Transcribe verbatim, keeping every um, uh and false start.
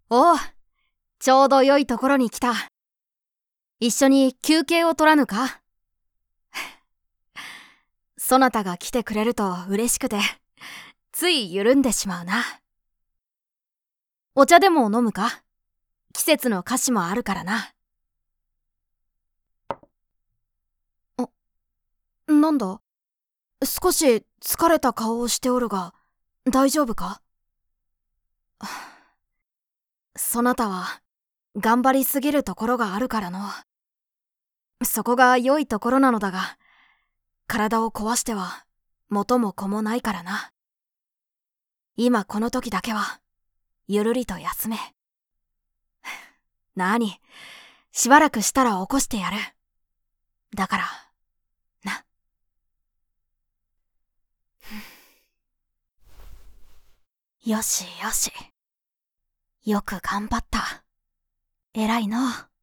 おう、ちょうど良いところに来た。一緒に休憩を取らぬか？そなたが来てくれると嬉しくて、つい緩んでしまうな。お茶でも飲むか？季節の菓子もあるからな。あ、なんだ？少し疲れた顔をしておるが、大丈夫か？そなたは頑張りすぎるところがあるからの。そこが良いところなのだが、体を壊しては元も子もないからな。今この時だけはゆるりと休め。なに、しばらくしたら起こしてやる。だからな。よしよし。よく頑張った。偉いの。